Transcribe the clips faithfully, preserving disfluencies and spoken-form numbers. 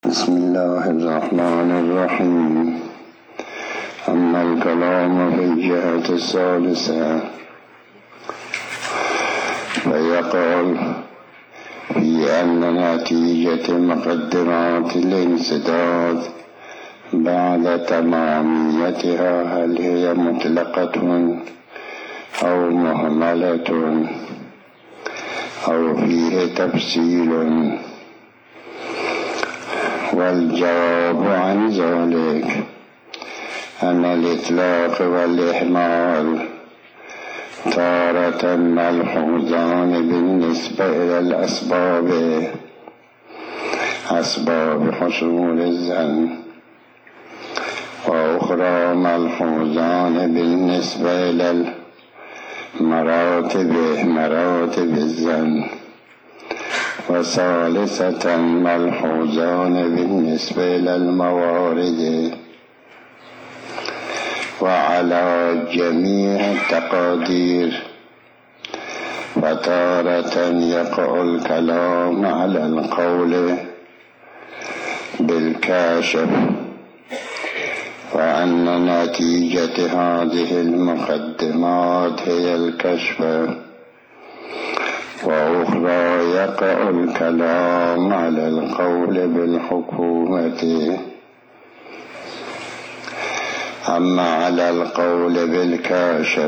بسم الله الرحمن الرحيم. أما الكلام في الجهة الثالثة فيقول في أن نتيجة مقدمات الانسداد بعد تماميتها هل هي مطلقة أو مهملة أو فيه تفصيل، والجواب عن ذلك أن الإطلاق والإهمال تارة ملحوظان بالنسبة إلى الأسباب أسباب حصول الظن، وأخرى ملحوظان بالنسبة إلى المراتب مراتب الظن، وثالثة ملحوظان بالنسبة إلى الموارد. وعلى جميع التقادير فتارة يقع الكلام على القول بالكاشف، وأن نتيجة هذه المقدمات هي الكشف، وأخرى يقع الكلام على القول بالحكومة. أما على القول بالكاشف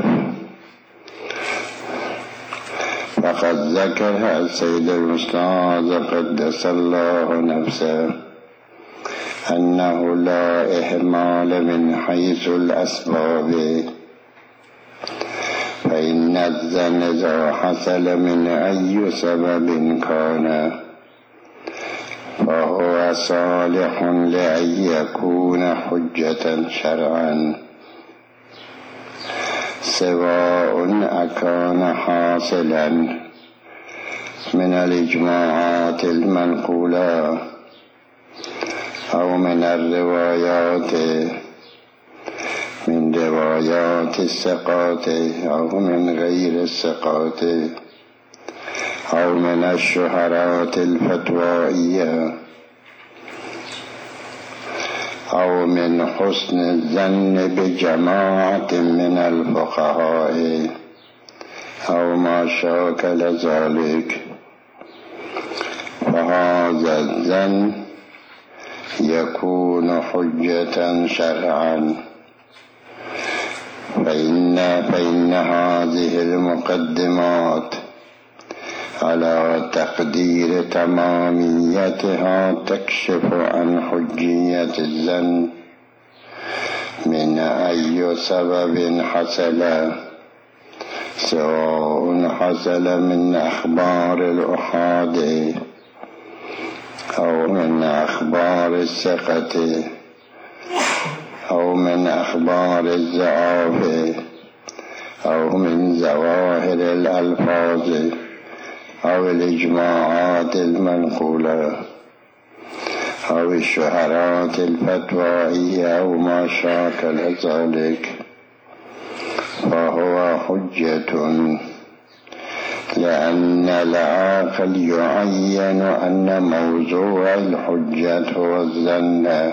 فقد ذكر السيد الأستاذ قدس الله نفسه أنه لا إهمال من حيث الأسباب، فإن الظن إذا حصل من أي سبب كان فهو صالح لأن يكون حجة شرعا، سواء أكان حاصلا من الإجماعات المنقولة أو من الروايات من روايات الثقات أو من غير الثقات أو من الشهرات الفتوائية أو من حسن الظن بجماعة من الفقهاء أو ما شاكل ذلك، فهذا الظن يكون حجة شرعا. فإن, فإن هذه المقدمات على تقدير تماميتها تكشف عن حجية الظن من أي سبب حصل، سواء حصل من أخبار الأحاد أو من أخبار الثقة أو من أخبار الضعاف أو من ظواهر الألفاظ أو الإجماعات المنقولة أو الشهرات الفتوائية أو ما شاكل ذلك، فهو حجة، لأن العاقل يعين أن موضوع الحجة هو الظن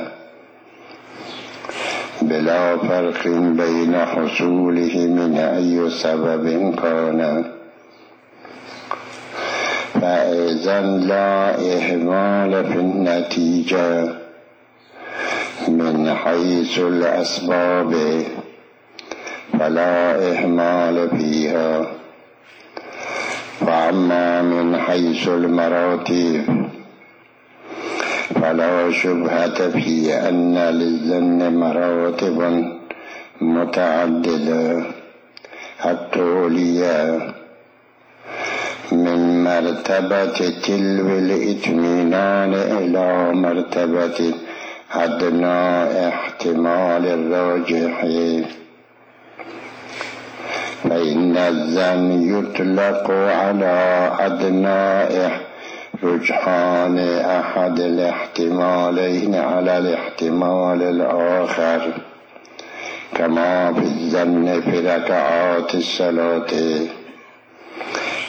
بلا فرق بين حصوله من أي سبب كان. فإذا لا إهمال في النتيجة من حيث الأسباب فلا إهمال فيها. وأما من حيث المراتب فلا شبهة في أن للظن مراتب متعددة التولية من مرتبة تلو الإطمئنان إلى مرتبة أدنى احتمال الراجح، فإن الظن يطلق على أدنى رجحان أحد الاحتمالين على الاحتمال الآخر، كما في الظن في ركعات الصلاة،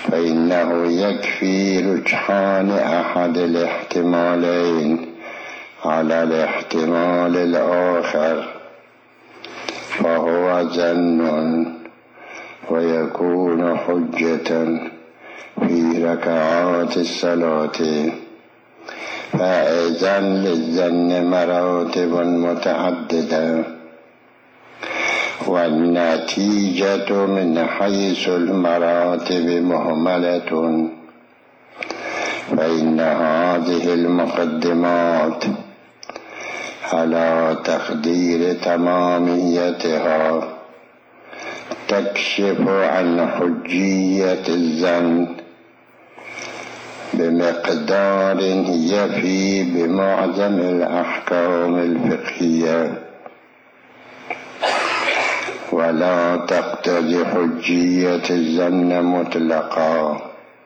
فإنه يكفي رجحان أحد الاحتمالين على الاحتمال الآخر فهو ظن ويكون حجة في ركعات الصلاة. فإذا للظن مراتب متعددة، والنتيجة من حيث المراتب مهملة، فإن هذه المقدمات على تقدير تماميتها تكشف عن حجية الظن بمقدار يفي بمعظم الأحكام الفقهية، ولا تقتضي حجية الظن مطلقا،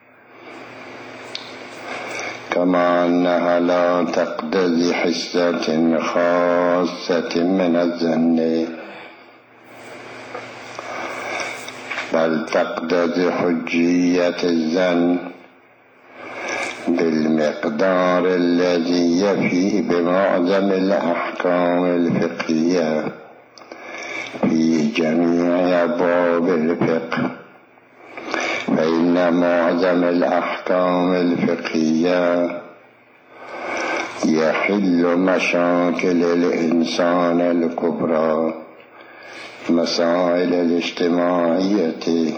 كما أنها لا تقتضي حصة خاصة من الظن، بل تقتضي حجية الظن بالمقدار الذي يفي بمعظم الأحكام الفقهية في جميع أبواب الفقه. فإن معظم الأحكام الفقهية يحل مشاكل الإنسان الكبرى، مسائل الاجتماعية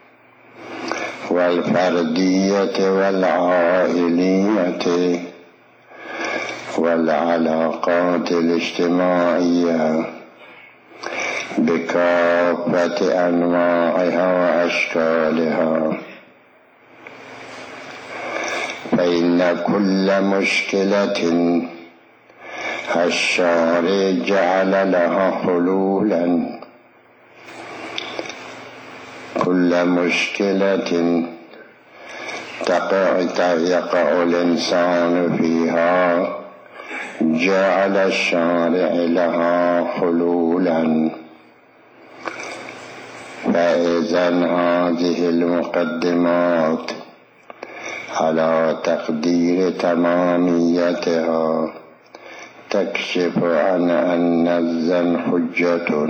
والفردية والعائلية والعلاقات الاجتماعية بكافة أنواعها وأشكالها. فإن كل مشكلة الشارع جعل لها حلولا، كل مشكلة تقع يقع الإنسان فيها جعل الشارع لها حلولا. فإذا هذه المقدمات على تقدير تماميتها تكشف عن أن الظن حجة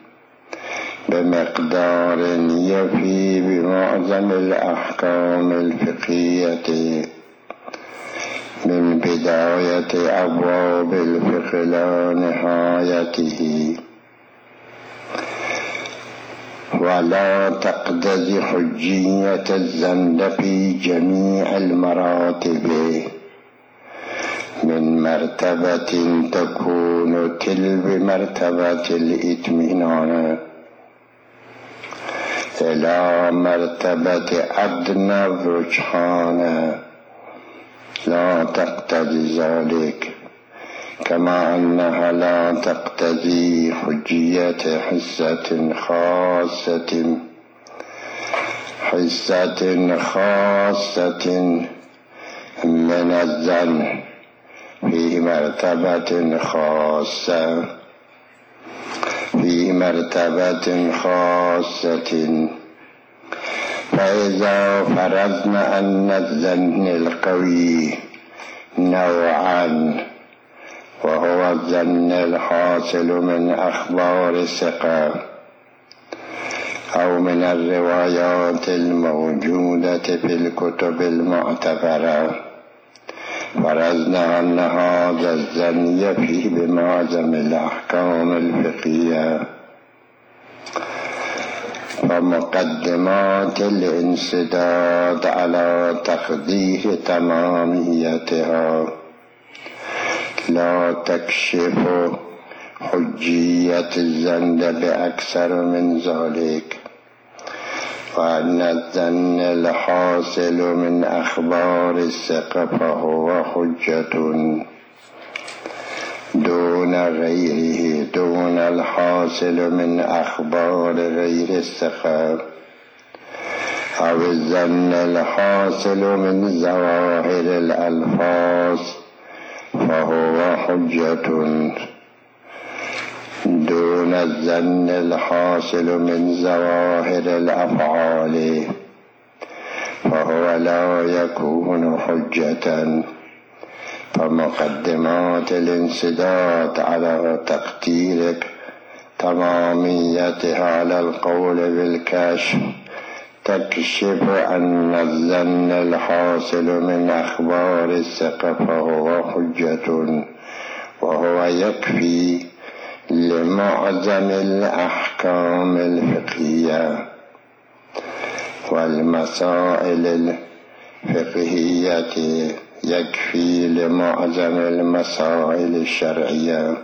بمقدار يفي بمعظم الأحكام الفقهية من بداية أبواب الفقه إلى نهايته، ولا تقتضي حجية الظن في جميع المراتب، من مرتبة تكون تل بمرتبة الإطمئنان إلى مرتبة أدنى الرجحان، لا تقتضي ذلك، كما أنها لا تقتضي حجية حصة خاصة حصة خاصة من الظن في مرتبة خاصة في مرتبة خاصة. فإذا فرضنا أن الظن القوي نوعان، وهو الظن الحاصل من أخبار الثقة أو من الروايات الموجودة في الكتب المعتبرة، فرضنا أن هذا الظن يفي بمعظم الأحكام الفقهية، فمقدمات الانسداد على تقدير تماميتها لا تكشف حجية الظن بأكثر من ذلك، وأن الظن الحاصل من أخبار الثقة فهو حجة دون غيره، دون الحاصل من أخبار غير الثقة، أو الظن الحاصل من ظواهر الألفاظ فهو حجة دون الظن الحاصل من ظواهر الأفعال، فهو لا يكون حجة. فمقدمات الانسداد على تقدير تماميتها على القول بالكشف تكشف أن الظن الحاصل من أخبار الثقة فهو حجة، وهو يكفي لمعظم الأحكام الفقهية والمسائل الفقهية، يكفي لمعظم المسائل الشرعية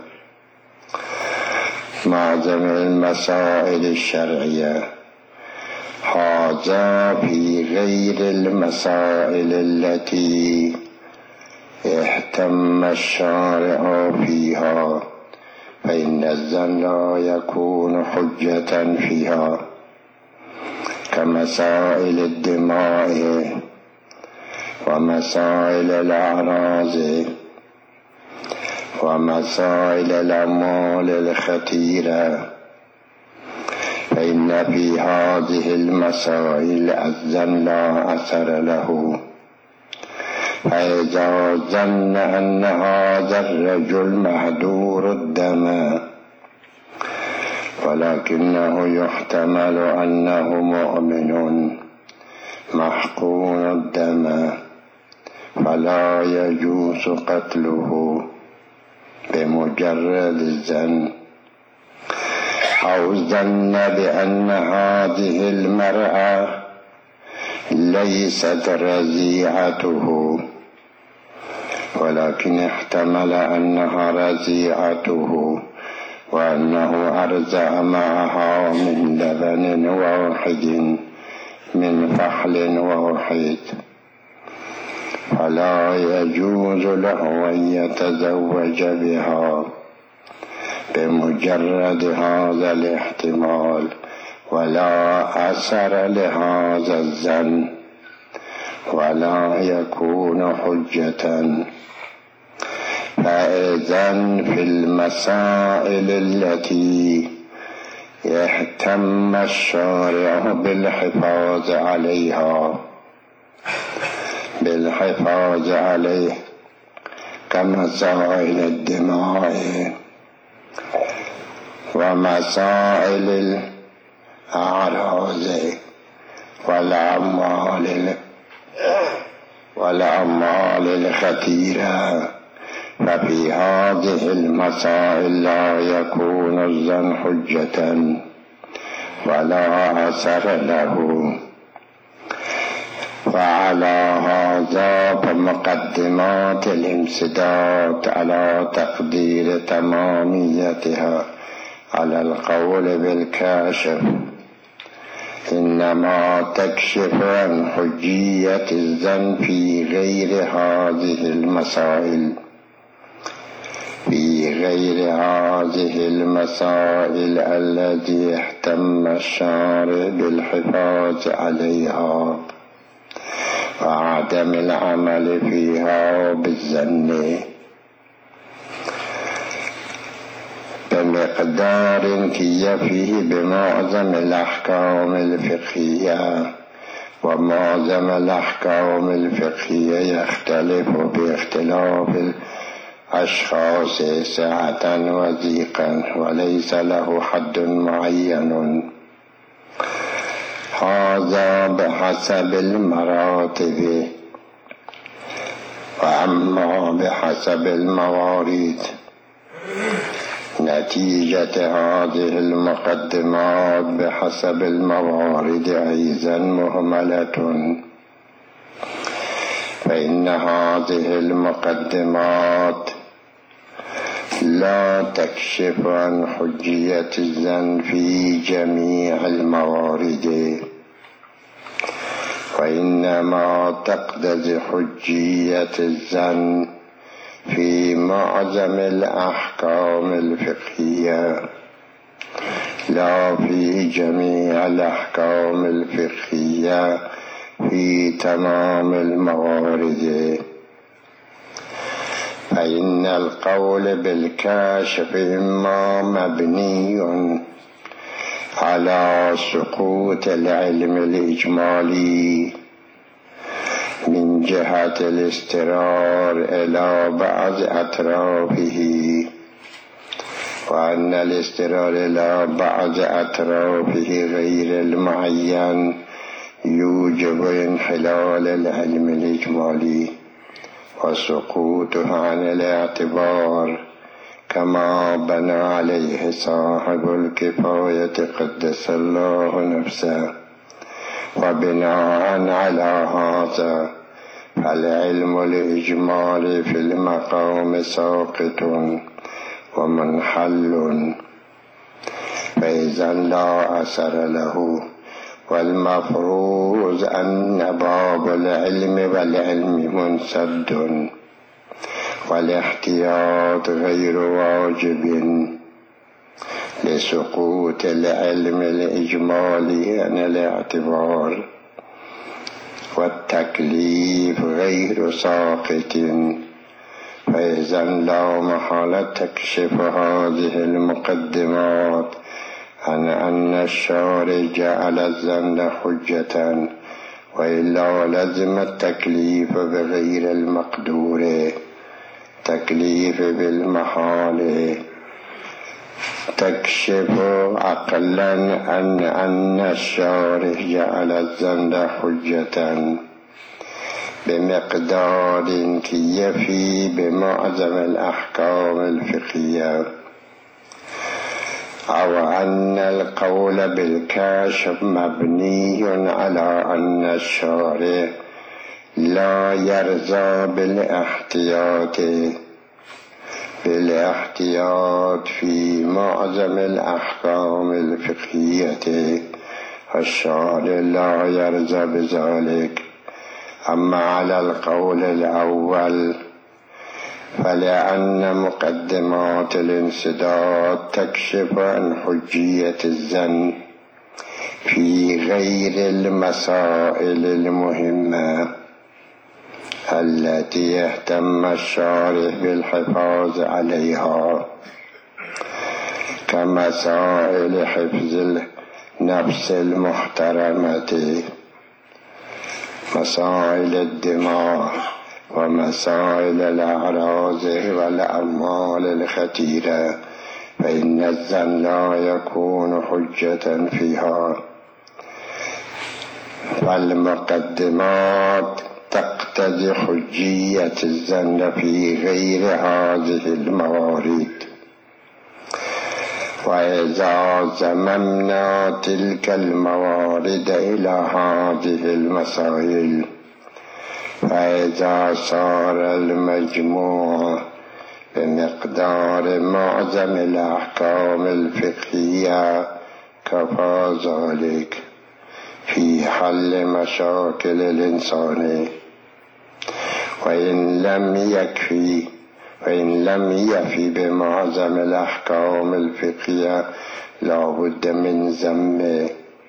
معظم المسائل الشرعية هذا في غير المسائل التي اهتم الشارع فيها، فإن الظن لا يكون حجة فيها، كمسائل الدماء ومسائل الأعراض ومسائل الأموال الخطيرة، فإن في هذه المسائل الظن لا أثر له. فإذا ظن أن هذا الرجل مهدور الدم ولكنه يحتمل أنه مؤمن محقون الدم، فلا يجوز قتله بمجرد الظن، أو ظن بأن هذه المرأة ليست رضيعته ولكن احتمل أنها رضيعته وأنه أرضع معها من لبن واحد من فحل واحد، فلا يجوز له أن يتزوج بها بمجرد هذا الاحتمال، ولا أثر لهذا الظن ولا يكون حجة. فإذن في المسائل التي يهتم الشارع بالحفاظ عليها بالحفاظ عليه كمسائل الدماء ومسائل الأعراض والأموال والأموال الخطيرة، ففي هذه المسائل لا يكون الظن حجة ولا أثر له. وعلى هذا فمقدمات الانسداد على تقدير تماميتها على القول بالكاشف إنما تكشف عن حجية الظن في غير هذه المسائل في غير هذه المسائل التي اهتم الشارع بالحفاظ عليها وعدم العمل فيها بالظن بمقدار كيفه بمعظم الأحكام الفقهية. ومعظم الأحكام الفقهية يختلف باختلاف الأشخاص سعة وضيقا وليس له حد معين، هذا بحسب المراتب، وأما بحسب الموارد. نتيجة هذه المقدمات بحسب الموارد أيضا مهملة، فإن هذه المقدمات لا تكشف عن حجية الظن في جميع الموارد، وإنما تقتضي حجية الظن في معظم الأحكام الفقهية لا في جميع الأحكام الفقهية في تمام الموارد. فإن القول بالكاشف إما مبني على سقوط العلم الإجمالي من جهة الاسترار إلى بعض أطرافه، وأن الاسترار إلى بعض أطرافه غير المعين يوجب انحلال العلم الإجمالي وسقوطه عن الاعتبار، كما بنى عليه صاحب الكفاية قدس الله نفسه. وبناء على هذا فالعلم الإجمالي في المقام ساقط ومنحل، فإذا لا أثر له. والمفروض أن باب العلم والعلم منسد، والاحتياط غير واجب لسقوط العلم الإجمالي عن الاعتبار، والتكليف غير ساقط. فإذا لا محالة تكشف هذه المقدمات عن أن الشارع جعل الظن حجة، وإلا لزم التكليف بغير المقدور، تكليف بالمحال. تكشف عقلا أن أن الشارع جعل الظن حجة بمقدار كيفي بمعظم الأحكام الفقهية، أو أن القول بالكشف مبني على أن الشارع لا يرضى بالاحتياط بالاحتياط في معظم الأحكام الفقهية، الشارع لا يرضى بذلك. أما على القول الأول فلأن مقدمات الانسداد تكشف عن حجية الظن في غير المسائل المهمة التي اهتم الشارع بالحفاظ عليها، كمسائل حفظ النفس المحترمة، مسائل الدماء، ومسائل الأعراض والأعمال الخطيرة، فإن الظن لا يكون حجة فيها. فالمقدمات تقتضي حجية الظن في غير هذه الموارد. وإذا زممنا تلك الموارد إلى هذه المسائل، فإذا صار المجموع بمقدار معظم الأحكام الفقهية كفى ذلك في حل مشاكل الإنسان. وإن لم يكفي وإن لم يفي بمعظم الأحكام الفقهية لا بد من ذم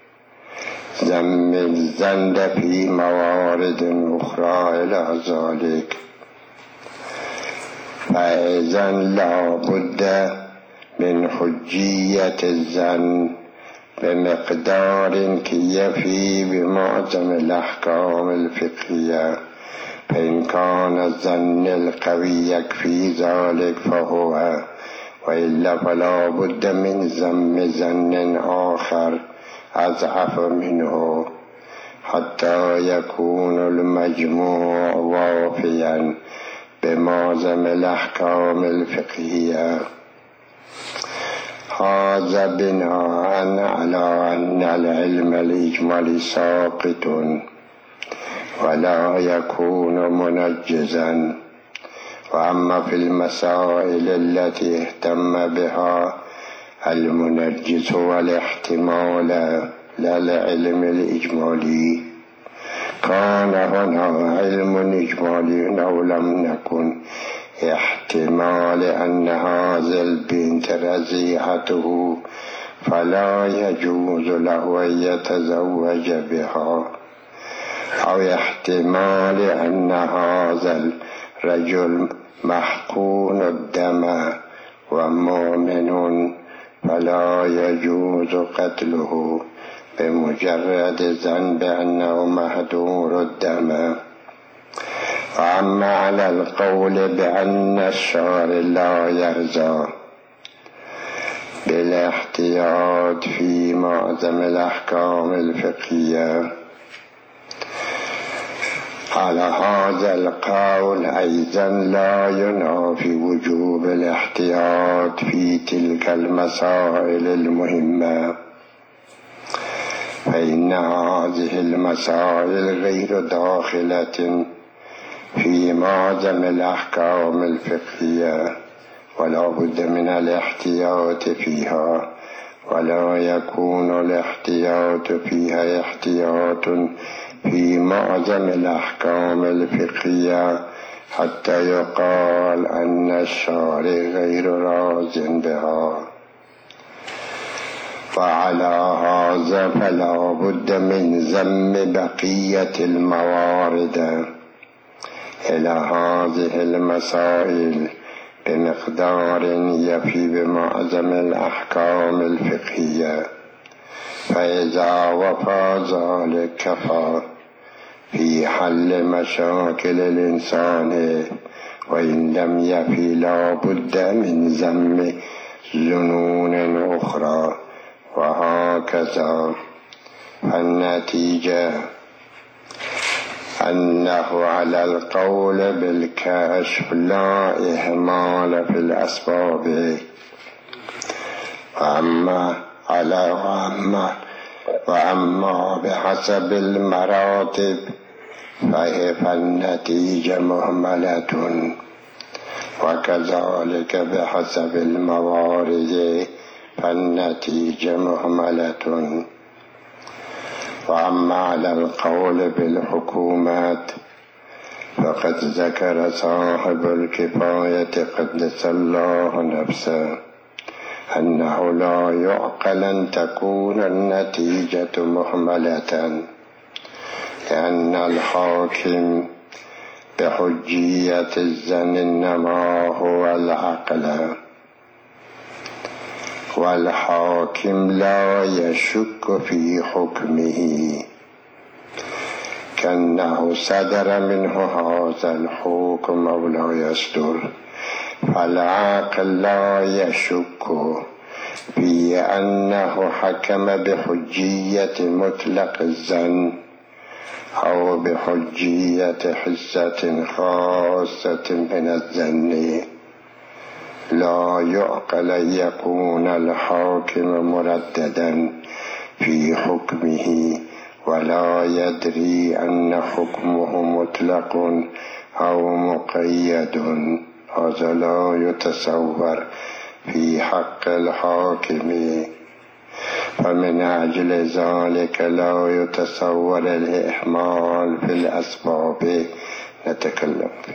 ذم الظن في موارد أخرى إلى ذلك. فإذا لا بد من حجية الظن بمقدار كيفي بمعظم الأحكام الفقهية، فإن كان الظن القوي يكفي ذلك فهو، وإلا فلا بد من ذم ظن آخر أضعف منه حتى يكون المجموع وافيا بمعظم الأحكام الفقهية. هذا بناء على أن العلم الإجمالي ساقط ولا يكون منجزا. وأما في المسائل التي اهتم بها المنجز هو الاحتمال لا العلم الإجمالي، كان هنا علم إجمالي أو لم نكن احتمال أن هذا البنت رزيعته فلا يجوز له أن يتزوج بها، أو احتمال أن هذا الرجل محقون الدم ومؤمن فلا يجوز قتله بمجرد ظن بأنه مهدور الدم. وأما على القول بأن الشارع لا يرجى بالاحتياط في معظم الأحكام الفقهية، على هذا القول أيضا لا ينافي وجوب الاحتياط في تلك المسائل المهمة، فإن هذه المسائل غير داخلة في معظم الأحكام الفقهية، ولا بد من الاحتياط فيها، ولا يكون الاحتياط فيها احتياط في معظم الأحكام الفقهية حتى يقال أن الشارع غير راضٍ بها. وعلى هذا فلا بد من ذم بقية الموارد إلى هذه المسائل بمقدار يفي بمعظم الأحكام الفقهية، فإذا وفى ذلك كفى في حل مشاكل الإنسان، وإن لم يفي لا بد من ذم ظنون أخرى، وهكذا. النتيجة أنه على القول بالكشف لا إهمال في الأسباب، وأما على وأما, وأما بحسب المراتب فالنتيجة مهملة، وكذلك بحسب الموارد فالنتيجة مهملة. وأما على القول بالحكومات فقد ذكر صاحب الكفاية قدس الله نفسه أنه لا يعقل أن تكون النتيجة مهملة، لأن الحاكم بحجية الظن إنما هو العقل، والحاكم لا يشك في حكمه كأنه صدر منه هذا الحكم أو لا يصدر، فالعاقل لا يشك في أنه حكم بحجية مطلق الظن أو بحجية حصة خاصة من الظن. لا يعقل أن يكون الحاكم مرددا في حكمه ولا يدري أن حكمه مطلق أو مقيد، هذا لا يتصور في حق الحاكم، فمن أجل ذلك لا يتصور الإهمال في الأسباب. نتكلم